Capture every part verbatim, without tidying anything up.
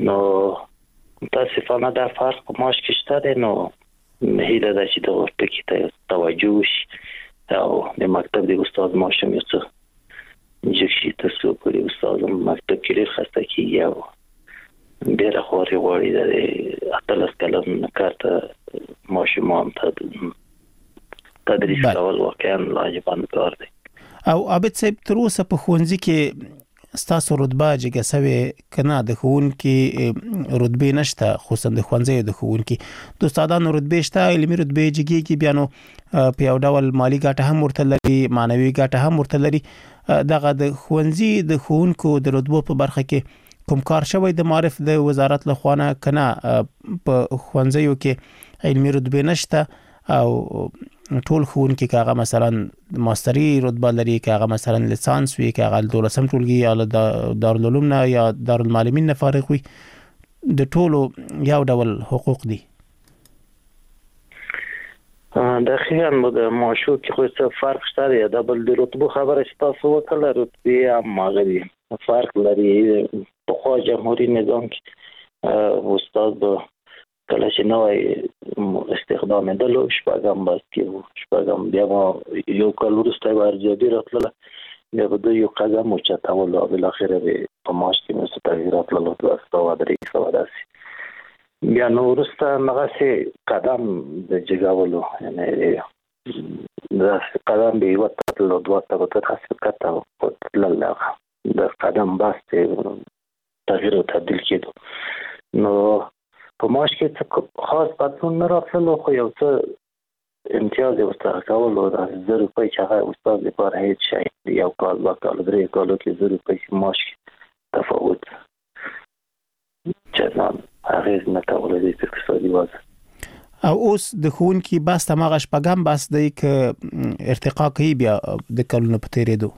نو متاسفانه دا فرق په ماش کې شته دی. نو هیله ده چې د ورټکی ته توجه وشي او د مکتب د استاد ماشوم یو څه جکشي تاسو پرې استاد مکتب کې لري خسته کیږي او ډېر خوري وړي د اتلس کلم کارته ماشومان ته تدریس کول واقعا لاجبان کار دی. او عابد صاحب تر اوسه په ښوونځي کې ستاسو رتبه جګه سوې کنه؟ د ښوونکي رتبه نشته، خصوصا د ښوونځي د ښوونکي د استادانو رتبه شته، علمي رتبه جګیږي، بیا نو په یو ډول مالی ګټه هم ورته لري، معنوي ګټه هم ورته لري. دغه د ښوونځي د ښوونکو د رتبو په برخه کې کوم کار شوی د معرف د وزارت له خوا نه کنه؟ په ښوونځیو کې علمي رتبه نشته او ټول ښوونکي کاغه مثلا ماستری رتبه لري، کاغه مثلا لیسانس وی، کاغه دولسم ټولګي یا دارالعلوم نه یا دارالمعلمین نه فارغ وي، د ټولو یو ډول حقوق دي. دقیقاً د معاشو کې خو څه فرق شته دی. د بل د رتبو خبره چې تاسو وکړه، رتبه هم ماغلي فرق لري. په خو جمهوریت نظام کې استاد به کله چې نوې استخدام دلو شپږم بس کې شپږم بیا ما یو کال وروسته ورځي راتله بیا به یو قدم اوچتول او بل اخره په ماش کې مست تغیرات لاله تاسو او درې سو داسي بیا نو وروسته هغه قدم د جګاولو یعنی دا قدم به وته له دوه ته په تاسو کته لاله د قدم بس تغییر او تبدیل کېدو. نو په ماش کې خاص بدلون نه راغلی، خو یو څه امتیاز یې ورته کولو د زر روپۍ چې هغه استاد لپاره هیڅ شی یو کال دوه کال درې کالو کې زر روپۍ چې ماش تفاوت چندان اغېز نه کولی دی په اقتصادي وضع. او اوس د ښوونکي بس هماغه شپږم بس دی که ارتقا کوي بیا د کلونو په تېرېدو؟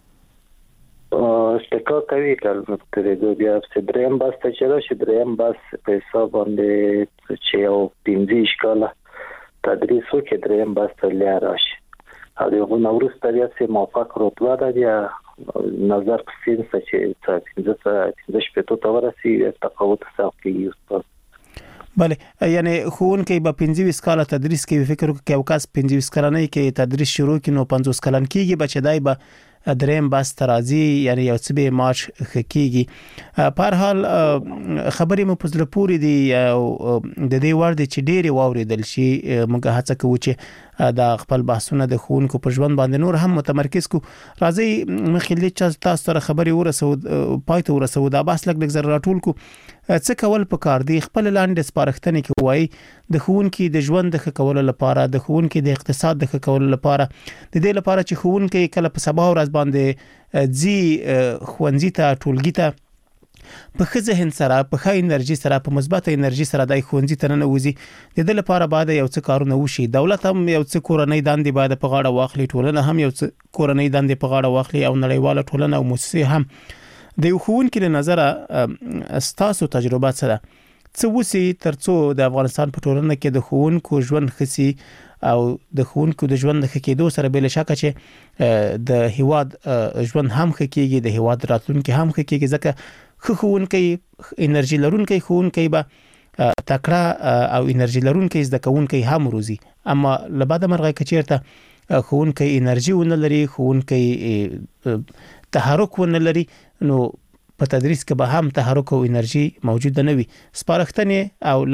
ارتقا کوي کلونو په تېرېدو بیا چې درېیم بس ته چې راشي، درېیم بس په حساب باندې چې یو پنځه ویشت کاله تدریس وکړي، درېیم بس ته بیا راشي او د هغو نه وروسته بیا چې موافق رتبه ده بیا نظر په سینسه چې څه پنځه شپېتو ته ورسي تفاوت حساب کېږي استاد. بله، یعنی ښوونکی به پنځه ویشت کاله تدریس کوي. فکر وکړه که یو کس پنځه ویشت کلنۍ کې تدریس شروع کړي نو پنځوس کلن کېږي به چې دی به درېیم بس ته راځي، یعنی یو څه به معاش ښه کېږي. په هر حال خبرې مو په زړه پورې دي او د دې وړ دی چې ډېرې واورېدل شي. موږ هڅه کوو چې دا خپل بحثونه د ښوونکو په ژوند باندې نور هم متمرکز کړو. راځئ مخکې چې تاسو سره خبرې ورسو پای ته ورسو دا بحث لږ لږ زر راټول کړو. څه کول پکار دي خپل لاندې سپارښتنې کې وایي د ښوونکي د ژوند د ښه کولو لپاره، د ښوونکي د اقتصاد د ښه کولو لپاره، د دې لپاره چې ښوونکي کله په سبا ورځ باندې ځي ښوونځي ته ټولګي ته په ښه ذهن سره، په ښه انرژي سره، په مثبته انرژي سره د ښوونځي ته ننوځي. د دې لپاره باید یو څه کارونه وشي. دولت هم یو څه کورنۍ دندې باید په غاړه واخلي، ټولنه هم یو څه کورنۍ دندې په غاړه واخلي او نړیواله ټولنه او موسسې هم. د یو ښوونکي له نظره ستاسو تجربه څه ده؟ څه وسی ترڅو د افغانستان په ټولنه کې د ښوونکو ژوند ښه سي او د ښوونکو د ژوند ښه کېدو سره بې له شکه چې د هیواد ژوند هم ښه کېږي، د هیواد راتلونکي هم ښه کېږي. ځکه ښه ښوونکی، انرژي لرونکی ښوونکی به تکړه او انرژي لرونکی زده کوونکی هم روزي. اما له بده مرغه که چېرته ښوونکی انرژي ونه لري، ښوونکی تحرک ونه لري، نو په تدریس کې به هم تحرک او انرژي موجوده نه وي. سپارښتنې او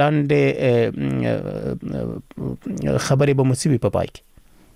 لاندې خبرې به مو څه وي په پای کې؟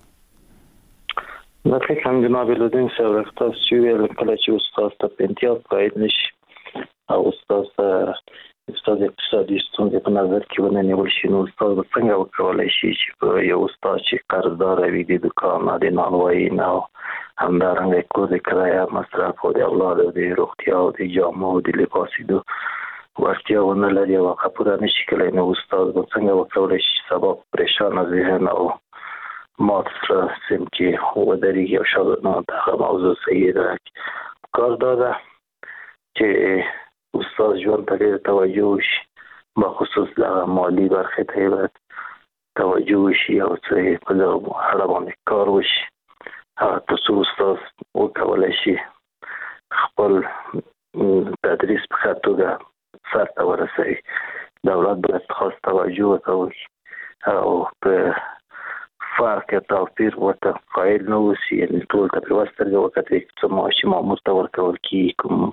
دقیقاً جناب لودین صاحب، تاسو چې ویل کله چې استاد ته په امتیاز قاید نشي او استاد استاد اقتصادي ستونزې په نظر کې ونه نیول شي، نو استاد به څنګه وکولای شي چې یو استاد چې قرضدار وي د دوکان نه، د نانوایي نه، همدارنګه کور د کرایه مصرف او د اولاد او د روغتیا او د جامو او د لباسیدو وړتیا ونه لري او هغه پوره نشي کولی، نو استاد به څنګه وکولای شي سبا پریشانه ذهن او مات سره سیم کې ودرېږي او شاګردانو ته هغه موضوع صحیح ده. کار دا ده چې استاد ژوند ته ډېر توجه وشي، بخصوص دغه مالي برخې ته یې باید توجه وشي او څه په دغه اړه باندې کار وشي. هغه ترڅو استاد وکولای شي خپل تدریس په ښه توګه سر ته ورسوي. دولت باید خاص توجه وکړي او په فرق یا توپیر ورته قایل نه اوسي، یعنې ټول ته په یوه سترګه وکتئ څه معاش مامور ته ورکول کېږي، کوم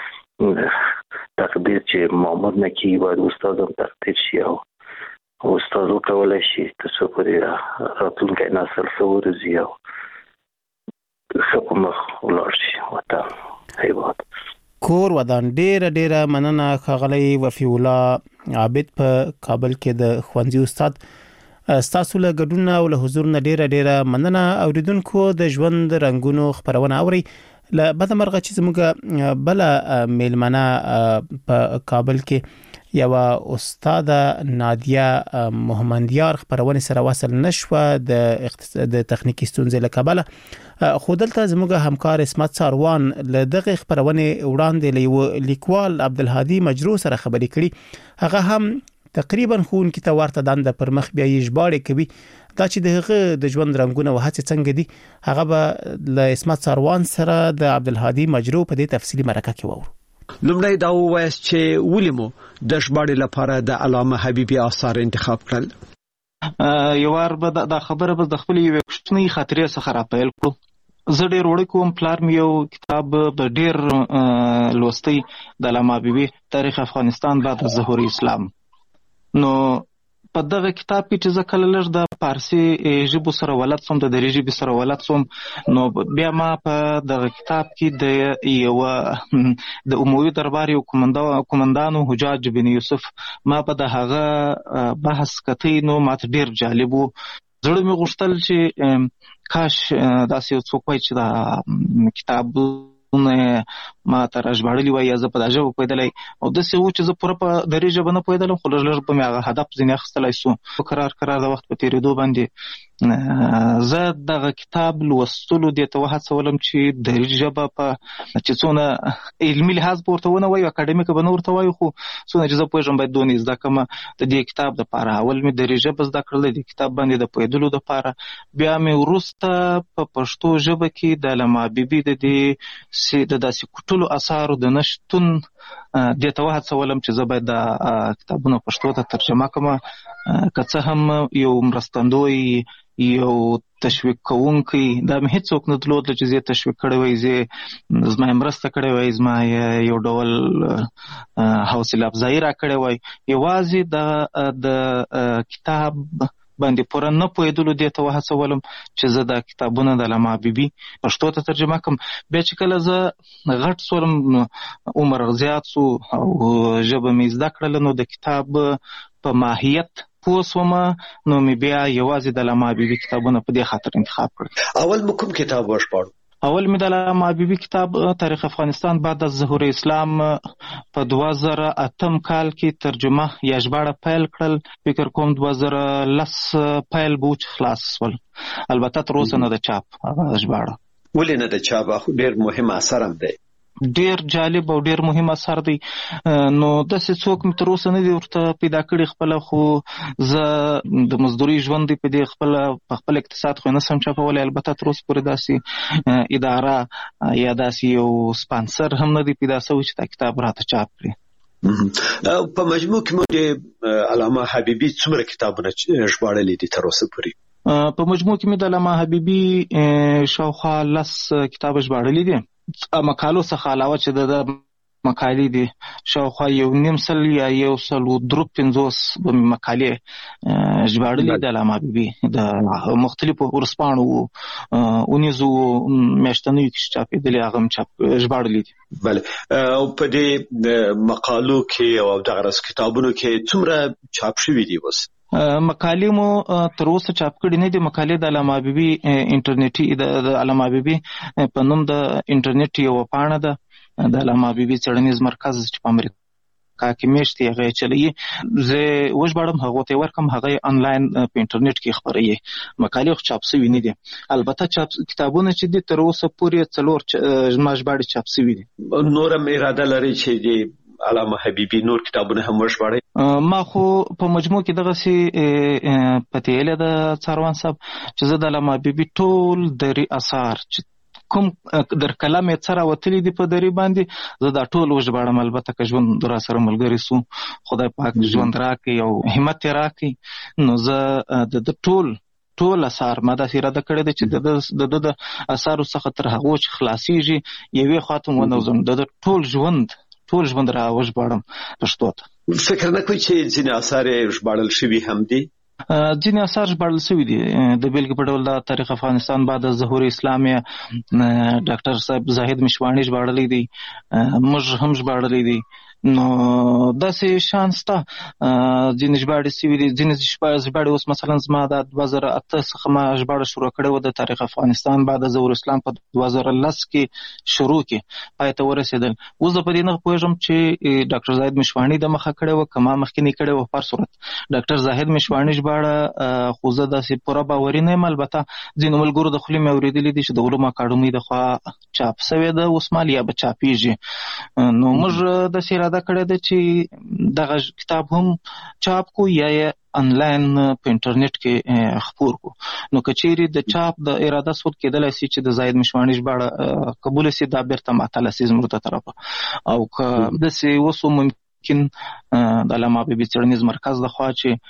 تقدیر چې مامور نه کېږي باید استاد هم تقدیر شي او استاد وکولی شي تر څو پورې راتلونکی نسل ښه وروزي او ښه په مخ ولاړ شي وطن هیواد. کور ودان. ډیره ډیره مننه ښاغلی وفي الله عابد په کابل کې د ښوونځي استاد. ستاسو له ګډون او له حضور نه ډیره ډیره مننه. اوریدونکو د ژوند رنگونو خبرونه اوري. له بده مرغه چې زموږ بل میلمنه په کابل کې یو استاد نادیه محمدیار خبرونه سره وصل نشوه د د تخنیکی ستونزې له کبله، خو دلته زموږ همکار اسمت ساروان له دغه خبرونه وړاندې له لیکوال عبدالهادي مجرو سره خبرې کړي. هغه هم تقریبا خون کې ته ورته دنده پر مخ بیا یې ژباړې کوي. دا چې دغه د ژوند رنگونه او هڅې څنګه دي هغه به له اسمت ساروان سره د عبدالهادي مجرو په دې تفصیلی مرکه کې وورو. لومړی دا وایست چې ولې مو د ژباړې لپاره د علامه حبیبي آثار انتخاب کړل؟ یو وار به دا خبره به د خپل یوې کوچنۍ خاطرې څخه راپیل کړو. زه ډېر وړوکی وم، پلار مې یو کتاب د ډېر لوستی د علامه حبیبي تاریخ افغانستان بعد از ظهور اسلام. نو په دغه کتاب کې چې زه کله لږ د فارسي ژبو سره ولد سوم، د دري ژبې سره ولد سوم، نو بیا ما په دغه کتاب کې د یو د اموي دربار یو قومندانو حجاج بن یوسف ما په د هغه بحث کتی، نو ماته ډیر جالب و. زړه مې غوښتل چې کاش داسې یو څوک وای چې دا کتاب ما ته راژباړلی وای یا زه په دا ژبه پوهېدلی، او داسې و چې زه پوره په دري ژبه نه پوهېدلم، خو لږ لږ به مې هغه هدف ځینې اخیستلی سو. په کرار کرار د وخت په تېرېدو باندې زه دغه کتاب لوستلو دې ته وهڅولم چې دري ژبه په چې څونه علمي لحاظ به ورته ونه وایو، اکاډمیکه به نه ورته وایو، خو څونه چې زه پوهېږم باید دونې زده کړمه د دې کتاب دپاره. اول مې دري ژبه زده کړل د دې کتاب باندې د پوهېدلو دپاره، بیا مې وروسته په پښتو ژبه کې د علامه حبیبي د دې د داسې کوټلو اثارو د نشتون دې ته وهڅولم چې زه باید دا کتابونه پښتو ته ترجمه کړم، که څه هم یو مرستندوی یو تشویق کوونکی دا مې هیڅوک نه درلود چې زه تشویق کړی وای، زه زما مرسته کړی وای، زما یو ډول حوصله افزایي را کړی وای. یوازې د کتاب باندې پوره نه پوهېدلو دې ته وهڅولم چې زه دا کتابونه د علامه حبیبي پښتو ته ترجمه کړم. بیا چې کله زه غټ سولم، عمر زیات سو او ژبه مې زده کړله، نو د کتاب په ماهیت پوه سومه، نو مې بیا یوازې د علامه حبیبي کتابونه په دې خاطر انتخاب کړل. اول مو کوم کتاب وژباړو؟ اول مې د علامه حبیبي کتاب تاریخ افغانستان بعد از ظهور اسلام په دوه زره اتم کال کې ترجمه یا ژباړه پیل کړل. فکر کوم دوه زره لس پیل به چې خلاص شول، البته تر اوسه نه د چاپ هغه ژباړه. ولې نه د چاپ؟ خو ډېر مهم اثر هم دی، ډیر جالب او ډیر مهم اثر دی. نو داسې څوک مې تر اوسه نه دی ورته پیدا کړی خپله، خو زه د مزدوري ژوند دی په دې خپله په خپل اقتصاد خو نه سم چاپولی، البته تر اوسه پورې داسې اداره یا داسې یو سپانسر هم نه دی پیدا شوی چې دا کتاب راته چاپ کړي. په مجموع کې مو د علامه حبیبي څومره کتابونه ژباړلي دي تر اوسه پورې؟ په مجموع کې مې د علامه حبیبي شاوخوا لس کتاب ژباړلي دي. مقالو څخه علاوه چې د مقالې دي شاوخوا یو نیم سل یا یو سل و درو پنځوس مقالې ژباړلي د علامه حبیبي د مختلفو ورځپاڼو اونیزو میاشتنیو کې چاپېدلي هغه هم چاپ ژباړلي دي. بله، او په دې مقالو کې او دغه راز کتابونو کې څومره چاپ شوي دي اوس؟ مقالې مو تر اوسه چاپ کړي نه دي. مقالې د علامه حبیبي انټرنیټي د علامه حبیبي په نوم د انټرنیټ یوه پاڼه ده د علامه حبیبي څېړنیز مرکز چې په امریکا کې میشت دی، هغه یې چلوي. زه وژباړم، هغو ته یې ورکړم، هغه یې انلاین په انټرنیټ کې خپروي. مقالې خو چاپ شوي نه دي، البته چاپ کتابونه چې دي تر اوسه پورې څلور زما ژباړې چاپ شوي دي. نور هم اراده لري چې د علامه حبیبي نور کتابونه هم وژباړئ؟ ما خو په مجموع کې دغسې پتې ایله ده څاروان صاحب چې زه د علامه حبیبي ټول دري اثار چې کوم در کلام یې څه راوتلي دي په دري باندې زه دا ټول وژباړم. البته که ژوند را سره ملګری سو خدای پاک ژوند راکړي او همت یې راکړي نو زه د ده ټول ټول اثار ما داسې اراده کړې ده چې د ده د اثارو څخه تر هغو چې خلاصیږي یوې خواته ونوځم د ده ټول ژوند ټول ژوند را وژباړم پښتو ته. فکر نه کوئ چې ځینې اثار یې ژباړل شوي هم دي؟ ځینې اثار ژباړل شوي دي. د بیلګې په ډول د تاریخ افغانستان بعد از ظهور اسلام یې ډاکټر صاحب زاهد مشواڼي ژباړلی دی، موږ هم ژباړلی دی. نو داسې شان شته ځینې ژباړې شوي دي. ځینې ژباړې اوس مثلا زما د دوه زره اته څخه ما ژباړه شروع کړې وه د تاریخ افغانستان بعد از ظهور اسلام په دوه زره لس کې شروع کې پای ته ورسېدل. اوس زه په دې نه پوهېږم چې ډاکټر زاهد مشواڼي د مخه کړې وه که ما مخکې کړې وه. په هر صورت ډاکټر زاهد مشواڼي ژباړه خو زه داسې پوره باوري نه یم. البته ځینو ملګرو د خولې مې اورېدلي دي چې د علومو اکاډمۍ د خوا چاپ سوې ده اوس مال یا به چاپېږي. نو موږ داسې اراده کړې ده چې دغه کتاب هم چاپ کو یا یې انلاین په انټرنیټ کې خپور کو. نو که چیرې د چاپ د اراده صورت کېدلی سي چې د زاهد مشواڼي ژباړه قبوله سي دا بیرته معطله سي زموږ د طرفه، او که داسې اوس ممکن د علامه حبیبي څېړنیز مرکز لخوا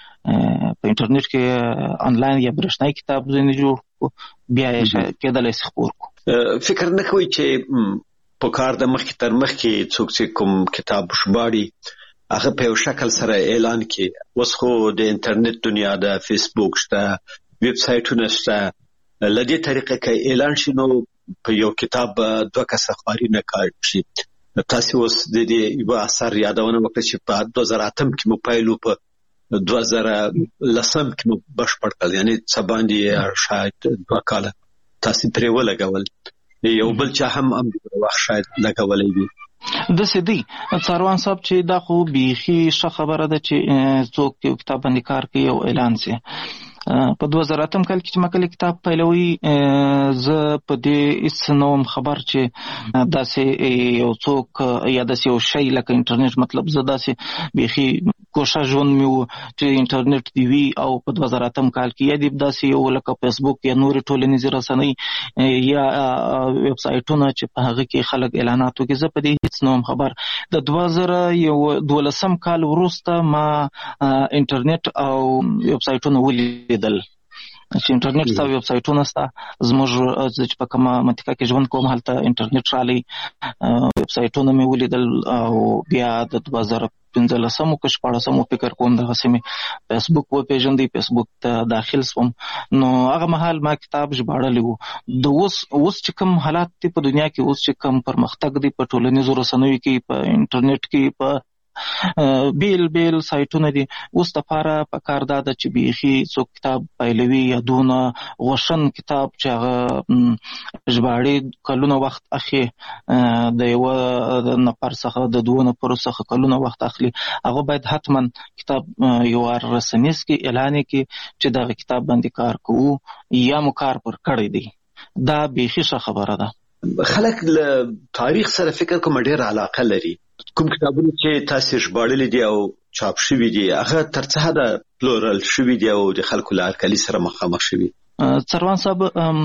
چې په انټرنیټ کې انلاین یا برېښنایي کتاب ځینې جوړ کو بیا یې کېدلی سي خپور کو. فکر نه کوئ چې په کار د مخکې تر مخکې څوک چې کوم کتاب ژباړي هغه په یو شکل سره اعلان کړي؟ اوس خو د انټرنیټ دنیا ده، فیسبوک شته، ویب سایټونه شته. له دې طریقې که اعلان شي نو په یو کتاب دوه کسه خواري نه کار شي. تاسو اوس د دې یو اثر یادونه وکړه چې په دوه زره اتم کې مو پیل په دوه زره لسم کې مو بشپړ کړ، یعنی څه باندې شاید دوه کاله تاسو پرې ولګول. یو بل چا هم هم وخت شاید لګولای وي. داسې دی څاروان صاحب چې دا خو بیخي ښه خبره ده چې څوک یو کتاب باندې کار کوي او اعلان سي. په دوه زره اتم کال کې چې ما کله کتاب پیلوي زه په دې هېڅ نه وم خبر چې داسې یو څوک یا داسې یو شی لکه انټرنیټ، مطلب زه داسې بیخي کوښښ ژوند مې و چې انټرنیټ دې وي. او په دوه زره اتم کال کې یا دې داسې یو لکه فیسبوک یا نورې ټولنیزې رسنۍ یا ویب سایټونه چې په هغه کې خلک اعلانات وکړي، زه په دې هېڅ نه وم خبر. د دوه زره یو دولسم کال وروسته ما انټرنیټ او ویب سایټونه ولیدل چې انټرنیټ ستا ویب سایټونه ستا. زموږ چې په کومه منطقه کې ژوند کوم هلته انټرنیټ رالی، ویب سایټونه مې ولیدل. او بیا د دوه زره پنځلسمو که شپاړسمو فکر کوم دغسې مې فیسبوک وپېژندی، فیسبوک ته داخل سوم. نو هغه مهال ما کتاب ژباړلی و. د اوس اوس چې کوم حالات دي په دنیا کې، اوس چې کوم پرمختګ دی په ټولنیزو رسنیو کې، په انټرنیټ کې، په بیل بیل سایټونه دي، اوس دپاره پکار دا ده چې بیخي څوک کتاب پیلوي یا دونه غوښن کتاب چې هغه ژباړي کلونه وخت اخلي، د یوه نفر څخه د دوو نفرو څخه کلونه وخت اخلي، هغه باید حتما کتاب یو رسنیز کې اعلان کړي چې دغه کتاب باندې کار کوو یا مو کار پر کړی دی. دا بیخي ښه خبره ده. خلک له تاریخ سره فکر کوم ډېر علاقه لري. کوم کتابونه چې تاسو ژباړلي دي او چاپ شوي دي هغه تر څه حده پلورل شوي دي او د خلکو له هرکلي سره مخامخ شوي؟ څروان صاحب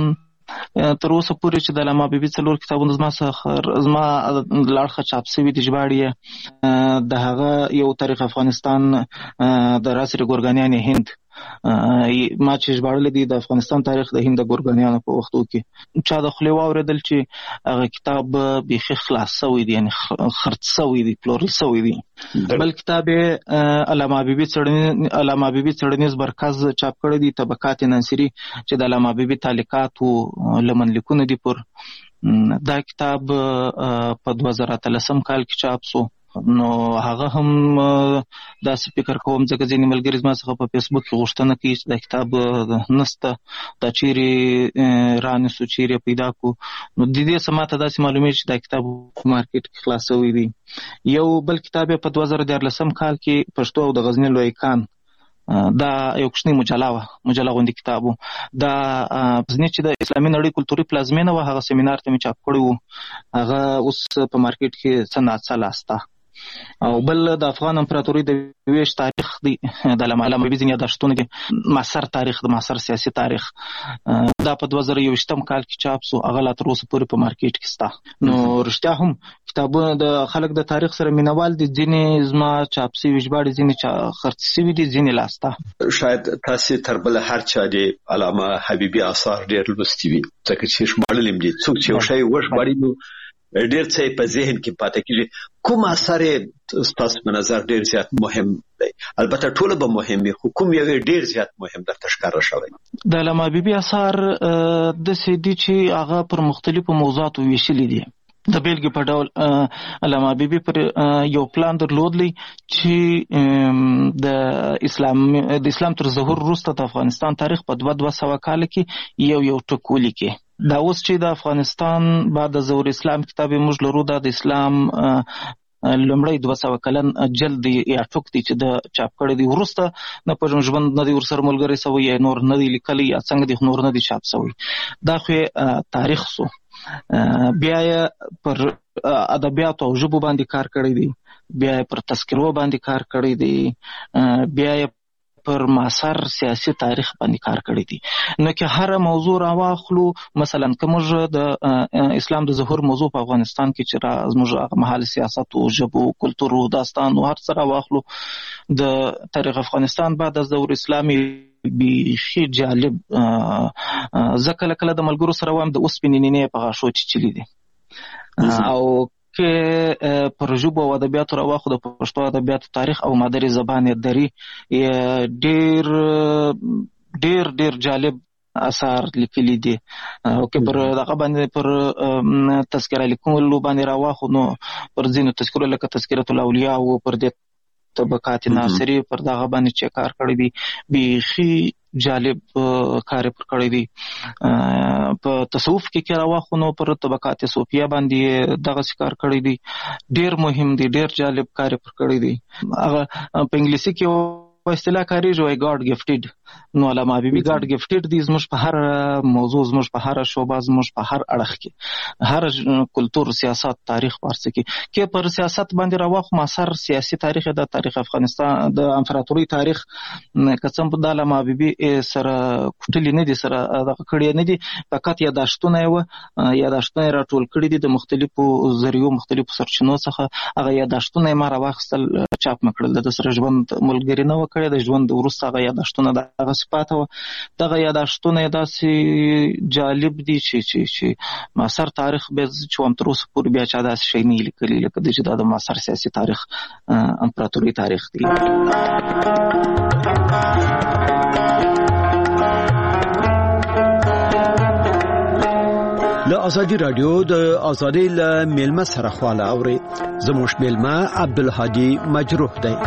تر اوسه پورې چې د علامه حبیبي څلور کتابونه زما څخه زما له اړخه چاپ شوي دي ژباړي د هغه یو تاریخ افغانستان د راسر ګورګانیان هند ما چې ژباړلی دی د افغانستان تاریخ د هند د ګورګانیانو په وختو کې چا د خولې واورېدل چې هغه کتاب بیخي خلاص سوی دی، یعنی خرڅ سوی دی، پلورل سوی دی. بل کتاب یې علامه حبیبي څېړنیز علامه حبیبي څېړنیز مرکز چاپ کړی دی، طبقات ناصري، چې د علامه حبیبي تعلیقاتو لمنلیکونه دي پر. دا کتاب په دوه زره اتلسم کال کې چاپ سو. نو هغه هم داسې فکر کوم ځکه ځینې ملګري زما څخه په فیسبوک کې غوښتنه کوي چې دا کتاب نسته، دا چیرې رانیسو، چیرې پیدا کو. نو د دې څه ماته داسې معلومېږي چې دا کتاب په مارکیټ کې خلاص شوی دی. یو بل کتاب یې په دوه زره دیارلسم کال کې پښتو او د غزني لوی کان، دا یو کوچنی مجله وه، مجله غوندې کتاب و. دا غزني چې د اسلامي نړۍ کلتوري پلازمینه وه، هغه سیمینار ته مې چاپ کړی و. هغه اوس په مارکیټ کې څه ناڅه لاسته. او بل د افغان امپراتوري د ویش تاریخ دی د علامه حبیبي ځینې یادښتونه دي، معاصر تاریخ د معاصر سیاسي تاریخ دا په دوه زره یوویشتم کال کې چاپ سو، هغه لا تر اوسه پورې په مارکیټ کې سته. نو رښتیا هم کتابونه د خلک د تاریخ سره مینوال دي، ځینې زما چاپ سوي ژباړې ځینې خرڅ سوي دي، ځینې لاسته. شاید تاسو تر بل هر چا د علامه حبیبي آثار ډېر لوستي وي، ځکه چې شمارلم دي څوک چې یو شی وژباړي نو ډېر څه په ذهن کې پاتې کیږي. کوم اثر تاسو په نظر ډېر زیات مهم دی؟ البته ټول به مهم وي، خو کوم یو ډېر زیات مهم درته ښکاره شوی؟ د علامه حبیبي آثار د سې دي چې هغه پر مختلفو موضوعاتو ویشلي دي. د بیلګې په ډول علامه حبیبي پر یو پلان درلودلی چې د اسلام د اسلام تر ظهور وروسته د افغانستان تاریخ په دوه دوه سوه کال کې یو یو ټک ولیکي. دا اوس چې د افغانستان بعد د ظهور اسلام کتاب موږ لرو، دا د اسلام لومړی دوه سوه کلن جلد یا ټوک دی چې د چاپ کړی دی، وروسته نه په ژوند نه دی ورسره ملګری سوی یا نور نه دی لیکلی یا څنګه دی نور نه دی چاپ سوی. دا خو تاریخ سو. بیا یې پر ادبیاتو او ژبو باندې کار کړی دی، بیا یې پر تذکرو باندې کار کړی دی، بیا یې پر معاصر سیاسي تاریخ باندې کار کړی دی. نو که هر موضوع راواخلو، مثلا که موږ د اسلام د ظهور موضوع په افغانستان کې چې را زموږ هغه مهال سیاست او ژبو کلتور او داستان او هر څه راواخلو، د تاریخ افغانستان بعد از ظهور اسلامي بیخي جالب. زه کله کله د ملګرو سره وایم د اوسپنې نینې په غاښو چیچلي دي. او که پر ژبو او ادبیاتو راواخلو، د پښتو ادبیاتو تاریخ او مادری زبان دري ډېر ډېر ډېر جالب اثار لیکلي دي. او که پر دغه باندې پر تذکره لیکلو باندې راواخلو، نو پر ځینو تذکرو لکه تذکرة الاولیاء او پر دې طبقات ناصری پر دغه باندې چې کار کړی دی، بیخي جالب کار پر کړی دی. په تصوف کې کې راواخلو، نو پر طبقات صوفیه باندې دغه کار کړی دی، ډېر مهم دی، ډېر جالب کار پر کړی دی. هغه په انګلیسي کې په اصطلاح کاریږي وای ګاډ گفټډ. نو علامه حبیبي ګاډ گفټډ دی، زموږ په هر موضوع، زموږ په هر شعبه، زموږ په هر اړخ کې، هر کلتور، سیاست، تاریخ پارڅ کې کې پر سیاست باندې راواخلو. معاصر سیاسي تاریخ د تاریخ افغانستان د امپراتوري تاریخ کڅم په علامه حبیبي سره کوټلی نه دي، سره دغه کړی نه دي، فقط یاداشتونه یې یاداشتونه راټول کړي دي د مختلفو ذریعو، مختلفو سرچینو څخه. هغه یاداشتونه یې ما راواخیستل، چاپ مې کړل. د سره ژوند ملګري نه وکړي، د ژوند وروسته هغه یاداشتونه دغه صفات وه. دغه یاداشتونه یې داسې جالب دي چې چې چې معاصر تاریخ بیا چې وایم تر اوسه پورې بیا چا داسې شی نه لیکلي لکه د چې دا د معاصر سیاسي تاریخ امپراتوري تاریخ دی. له ازادي رادیو د ازادي له میلمه سره خواله اوري. زموږ میلمه عبدالهادي مجروح دی.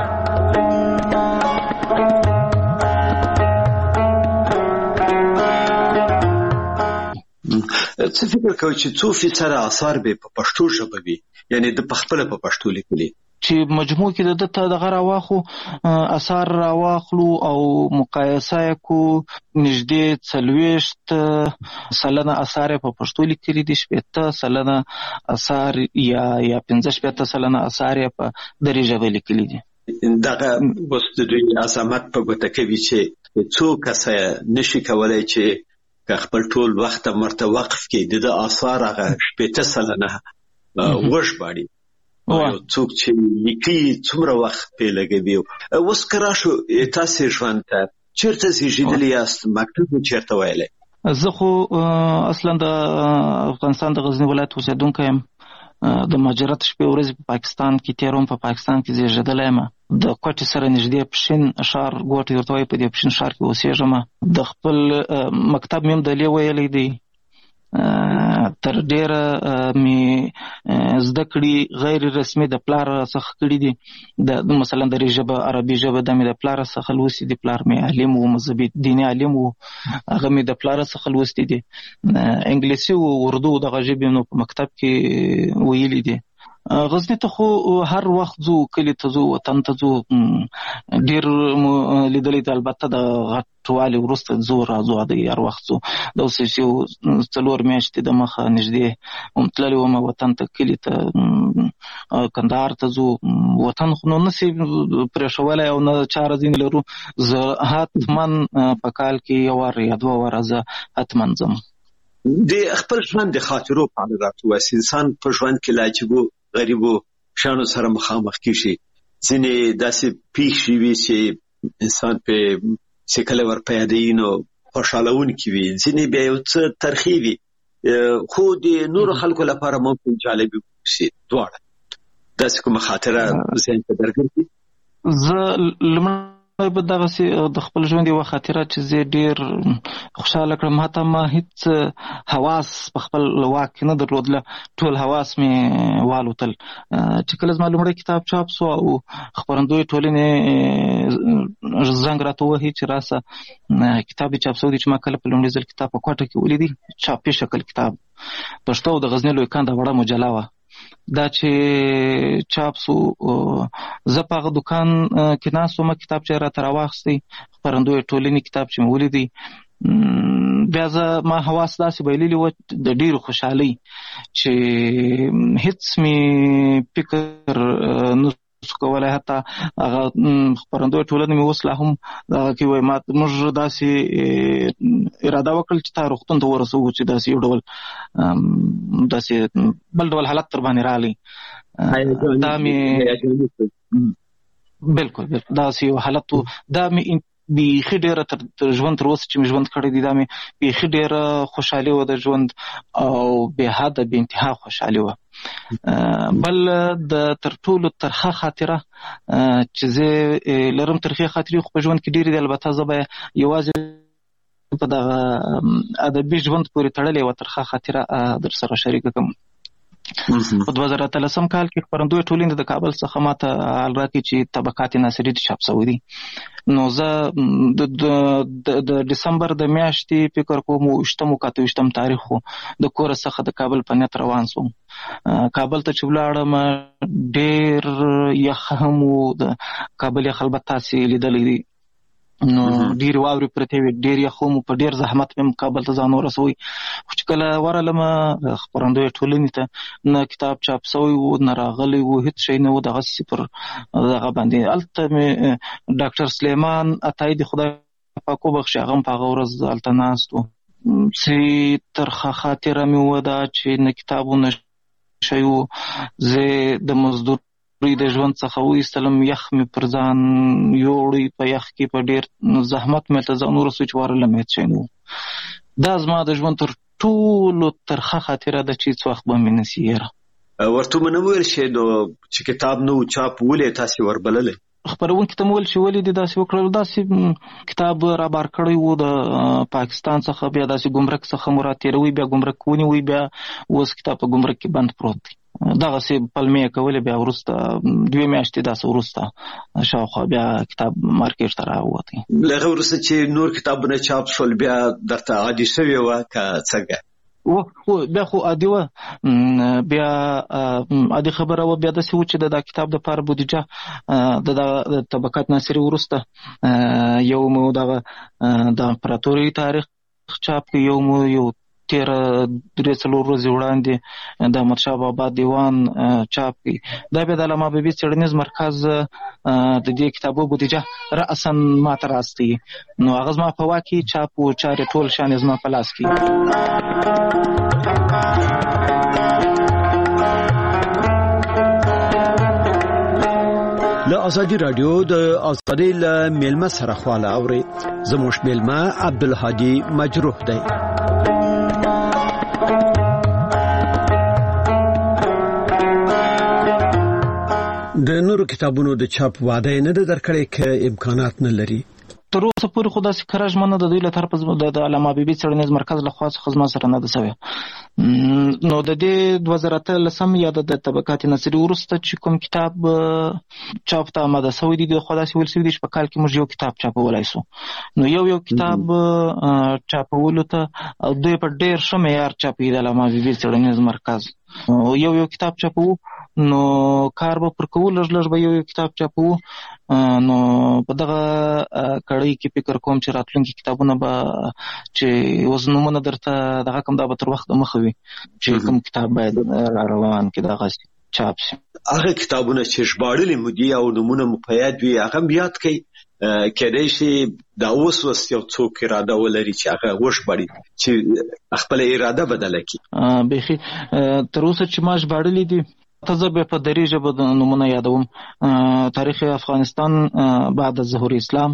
څه فکر کوي چې څو فیصد آثار به په پښتو ژبه وي، یعنی د پخپله په پښتو لیکلي؟ چې مجموع کې د دته دغه راواخلو، اثار راواخلو او مقایسه یې کو، نږدې څلوېښت سلنه اثار په پښتو لیکلي دي، شپېته سلنه اثار یا یا پنځه شپېته سلنه اثار په دري ژبه لیکلي دي. دغه اوس د دوی عظمت په ګوته کوي چې څو کسه نشي کولای چې خپل ټول وخت مرته وقف کړي د آثار هغه شپېته سلنه وژباړي. یو څوک چې لیکي څومره وخت په لګوي. اوس کرا شو تاسو ژوند ته چیرته زیږیدلی یاست؟ مکتب چیرته ویلی؟ زه خو اصلا د افغانستان د غزنی ولایت اوسیدونکی یم. د مهاجرت شپې ورځې په پاکستان کې تېروم. په پاکستان کې زیږېدلی یم. د کوټې سره نږدې پښین ښار ګوټ ورته وایي، په دې پښین ښار کې اوسېږم. د خپل مکتب مې هم دلې ویلی دی. تر ډېره مې زده کړي غیر رسمي د پلار څخه کړي دي. د مثلا دري ژبه، عربي ژبه د مې د پلار څخه لوستي دي. پلار مې عالم و، مذهبي دیني عالم و، هغه مې د پلار څخه لوستي دي. انګلیسي او اردو دغه ژبې نو په مکتب کې ویلي دي. غزني ته خو هر وخت ځو، کلي ته ځو، وطن ته ځو. ډېر مو لیدلی دی، البته د غټوالي وروسته ځو راځو، د هر وخت ځو. د اوس یو څلور میاشتې د مخه نږدې هم تللی وم وطن ته، کلي ته، کندهار ته ځو. وطن خو نو نسي پرېښولی او نه چاره ځینې لرو. زه حتما په کال کې یو وار یا دوه واره زه حتما ځم. د خپل ژوند د خاطرو په اړه راته وایي. انسان په ژوند کې له عجیبو غریبو شیانو سره مخامخ کېږي. ځینې داسې پېښې وي چې انسان پرې چې کله ورپه یادوي نو خوشحالونکي وي، ځینې بیا یو څه ترخې وي، خو د نورو خلکو لپاره ممکن جالبې وشي. دواړه داسې کومه خاطره ذهن ته درګرځي؟ زه لومړی به دغسې د خپل ژوند یوه خاطره چې زه ډېر خوشحاله کړم، حتی ما هېڅ حواس په خپل واک کې نه درلودله، ټول حواس مې والوتل. چې کله زما لومړی کتاب چاپ سو او خپرندوی ټولنې زنګ راته ووهي چې راسه کتاب دې چاپ سوی دی، چې ما کله په لومړي ځل کتاب په کوټه کې ولیدی، چاپي شکل کتاب، پښتو او د غزني لوی کانده وړه مجله وه. دا چې چاپ سو زه په هغه دوکان کې ناست وم، کتاب چې راته راواخیستی، خپرندوی ټولنې کتاب چې مې ولیدی، بیا زه ما حواس داسې بایللي وه د ډېرې خوشحالۍ چې هېڅ مې فکر نه سو کولی. حتی هغه خپرندوی ټولنه مې اوس لا هم دغه کې وایي، ما موږ داسې اراده وکړل چې تا روغتون ته ورسوو چې داسې یو ډول داسې بل ډول حالت در باندې راغلی. دا مې بلکل بلکل داسې یو حالت و. دا مې بیخي ډېره تر ژوند تر اوسه چې مې ژوند کړی دی، دا مې بیخي ډېره خوشحالي وه د ژوند، او بې حده بې انتها خوشحالي وه. بل د تر ټولو ترخه خاطره چې زه لرم، ترخې خاطرې خو په ژوند کې ډېرې دي، البته زه به یوازې په دغه ادبي ژوند پورې تړلې یوه ترخه خاطره در سره شریکه کړم. په دوه زره اتلسم کال کې خپرندوی ټولنې د کابل څخه ماته حال راکړي چې طبقات ناصري دې چاپ سوی دي. نو زه د ډسمبر د میاشتې فکر کوم اوویشتم او اته ویشتم تاریخ د کوره څخه د کابل په نیت روان سوم. کابل ته چې ولاړم ډېر یخ هم و، د کابل یخ البته تاسې لیدلی دی، نو ډېرې واورې پرتې وې، ډېر یخ هم و، په ډېر زحمت مې کابل ته ځان ورسوی. خو چې کله ورغلم خپرندوی ټولنې ته، نه کتاب چاپ سوی و، نه راغلی و، هېڅ شی نه و، دغسې پر دغه باندې. هلته مې ډاکټر سلیمان عطایي د خدای پاک وبخښي، هغه هم په هغه ورځ هلته ناست و. چې ترخه خاطره مې وه دا چې نه کتاب و نه شی و. زه د مزدور د ژوند څخه وایستلم، یخ مې پر ځان یوړی، په یخ کې په ډېر زحمت مې ته ځان ورسوی چې ورغلم هېڅ شی نه و. دا زما د ژوند تر ټولو ترخه خاطره ده چې هېڅ وخت به مې نسي هېره. ورته مې نه ویل شي نو چې کتاب نه و چاپ، ولې تاسې وربللی؟ خپرونکي ته مې ویل چې ولې دې داسې وکړل. داسې کتاب رابار کړی و د پاکستان څخه، بیا داسې ګمرک څخه مو راتېروي، بیا ګمرک ونیوي، بیا اوس کتاب په ګمرک کې بند پروت دی. دغسې پلمې یې کولې، بیا وروسته دوې میاشتې داسې وروسته شاوخوا بیا کتاب مارکېټ ته راووتی. له هغه وروسته چې نور کتابونه چاپ شول بیا درته عادي شوې وه که څنګه؟ و بیا خو عادي وه، بیا عادي خبره وه. بیا داسې و چې د دا کتاب دپاره بودیجه د طبقات ناصري وروسته یو مو دغه د امپراتورۍ تاریخ چاپ کړي، یو مو یو تیره درې څلور ورځې وړاندې د احمدشاه بابا دیوان چاپ کړي. دا بیا د علامه حبیبي څېړنیز مرکز د دې کتابو بودیجه رأساً ما ته راستي، نو هغه زما په واک کې چاپ و چارې ټول شان زما په لاس کې. له ازادي رادیو د ازادۍ له میلمه سره خواله اوري. زموږ میلمه عبدالهادي مجروح دی. د نورو کتابونو د چاپ وعده نه ده درکړې که امکانات نه لري؟ تر اوسه پورې خو داسې کره ژمنه د دوی له طرفه د علامه حبیبي څېړنیز مرکز له خوا څخه زما سره نه ده سوې. نو د دې دوه زره اتلسم یا د طبقات ناصري وروسته چې کوم کتاب چاپ ته آماده سوی دی، د خوا داسې ویل سوي دي چې په کال کې موږ یو کتاب چاپولی سو. نو یو یو کتاب چاپولو ته دوی په ډېر ښه معیار چاپوي د علامه حبیبي څېړنیز مرکز. یو یو کتاب چاپو نو کار به پر کول لږ لږ به یو یو کتاب چاپو نو په دغه کړۍ کې فکر کوم چې راتلونکي کتابونه به چې وزنونه درته دغه کوم دا به تر وخت مخه وي چې کوم کتاب باید روان کې دغه چاپ شي. هغه کتابونه چې ژباړلي مو دي او نمونه مو په یاد وي هغه یاد کړئ کېدای شي دا اوس اوس یو څوک اراده ولري چې هغه وژباړي چې خپل اراده بدله کړي. بيخي تر اوسه چې ما ژباړلي دي ته به په دري ژبه د نمونه یادوم. تاریخ افغانستان بعد ظهور اسلام،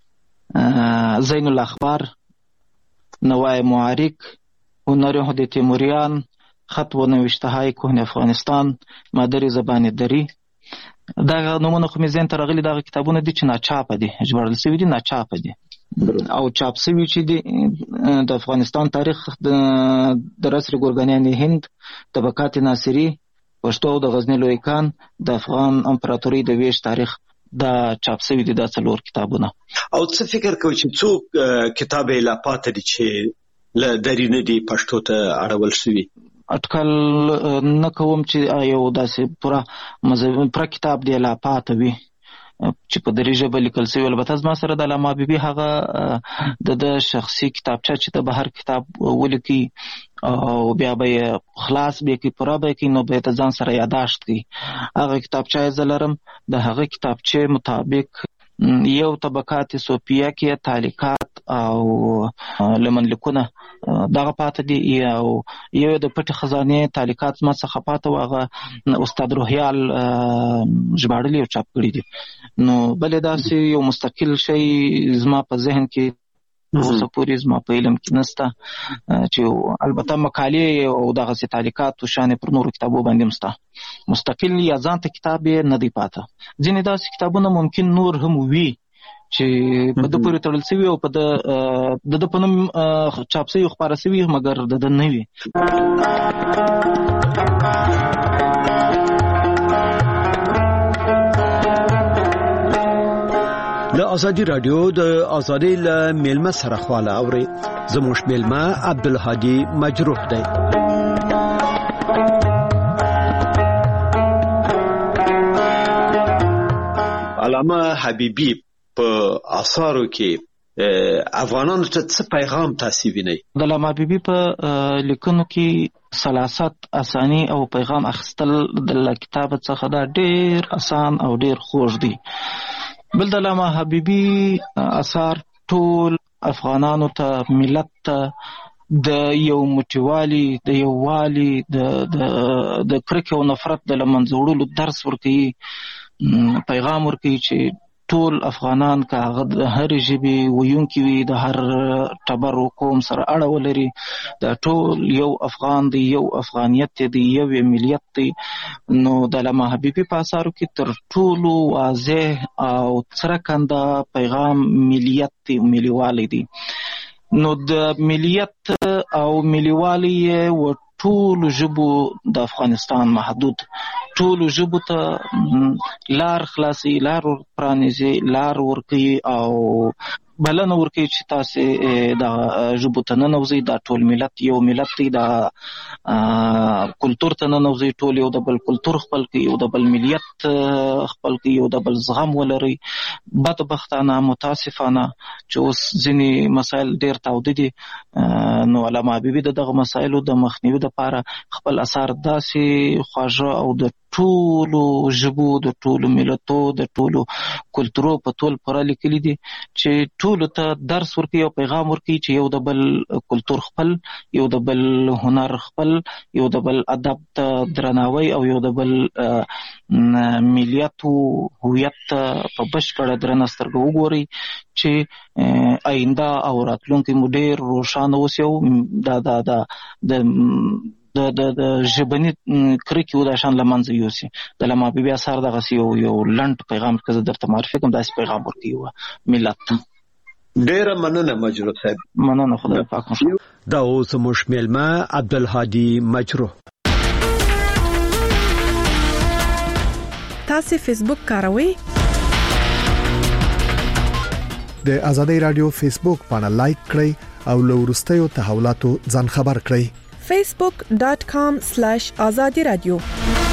زین الاخبار، نوای معارک، هنر هدی تیموریان، خط و نوشته های کهن افغانستان، مادری زبان دری. دا نمونه خو مې ځین ته راغلي دغه کتابونه دي چې ناچاپه دي، ژباړل شوي دي ناچاپه دي او چاپ شوي چې دي د افغانستان تاریخ د رسر ګورګانیان هند، طبقات ناصری، پښتو د غزنی لوی کان، د افغان امپراتوري د ویش تاریخ دا چاپ شوي دي. دا څلور کتابونه. او څه فکر کوئ چې څوک کتاب یې لا پاتې دي چې له دري نه دي پښتو ته اړول شوي؟ اټکل نه کوم چې یو داسې پوره مذهبي پوره کتاب دی لا پاته وي چې په دري ژبه لیکل شوی. البته زما سره د علامه حبیبي هغه د شخصي کتابچه چې د بهر کتاب ولیکي او بیا به خلاص به کې پوره به کې نو به ته ځان سره یاداشت کوي. هغه کتابچه یې زلرم د هغه کتابچه مطابق یو طبقات صوفیه کې تعلیقات او لمنلیکونه دغه پاته دي او یو د پټ خزانه تعلیقات ما څخه پاته واغه استاد روحیال ژباړلی او چاپ کړی دي. نو بلې داسې یو مستقل شی زما په ذهن کې اوسه پورې زما په علم کې نسته چې البته مقالې او دغه سي تعلیقات او شان پر نورو کتابو باندې مسته مستقل یا ځان ته کتاب نه دی پاته. ځینې داسې کتابونه ممکن نور هم وي چې په د پورې تړل شوي او په د د په نوم چاپ شوي خپاره شوي مګر د د نه وي. له ازادي رادیو د ازادي له میلمه سره خواله اوري زموږ میلمه عبدالهادي مجروح دی. علامه حبیبی په آثارو کې افغانانو ته څه پیغام تاسو وینئ؟ د علامه حبیبی په لیکنو کې سلاست اسانی او پیغام اخستل د کتاب څخه دا ډیر اسان او ډیر خوږ دی. بل د علامه حبیبی اثار ټول افغانانو ته ملت ته د یو موټیوالي د یو والی د د د کرکې او نفرت د لمنځه وړلو درس ورکوي، پیغام ورکوي چې ټول افغانان که هغه د هر ژبې ویونکي وي د هر ټبر و قوم سره اړه ولري د ټول یو افغان دی، یو افغانیت دی، یو ملیت دی. نو د علامه حبیبي په اثارو کې تر ټولو واضح او څرګنده پیغام ملیت دی، ملیوالی دی. نو د ملیت او ملیوالی و ټولو ژبو د افغانستان محدود ټولو ژبو ته لار خلاصي، لار پرانیزي، لار ورکوي او بلنه ورکوي چې تاسې د ژبو ته ننوځئ. دا ټول ملت یو ملت دی، دا کلتور ته ننوځئ، ټول یو د بل کلتور خپل کړئ، یو د بل ملیت خپل کړئ، یو د بل زغم ولرئ. بدبختانه متاسفانه چې اوس ځینې مسایل ډېر تاوده دي، نو علامه حبیبي د دغه مسایلو د مخنیوي دپاره خپل اثار داسې خواږه او د ټولو ژبو د ټولو ملتو د ټولو کلتورو په ټول پوره لیکلي دي چې ټولو ته درس ورکوي او پیغام ورکوي چې یو د بل کلتور خپل، یو د بل هنر خپل، یو د بل ادب ته درناوی او یو د بل ملیت او هویت ته په بشپړه درنه سترګه وګورئ چې آینده او راتلونکی مو ډېر روښانه اوسي او دا دا دا د د د د ژبني کرکې او دا شان له منځه یوسي. د علامه حبیبي اثار دغسې یو یو لنډ پیغام که زه درته معرفي کړم داسې پیغام ورکوي ملت ته. ډېره مننه مجروح صاحب. مننه، خدای پاک مو. دا اوس زموږ میلمه عبدالهادي مجروح. تاسو فیسبوک کاروئ؟ د ازادي رادیو فیسبوک پاڼه لایک کړئ او له وروستیو تحولاتو ځان خبر کړئ. facebook dot com slash azadi radio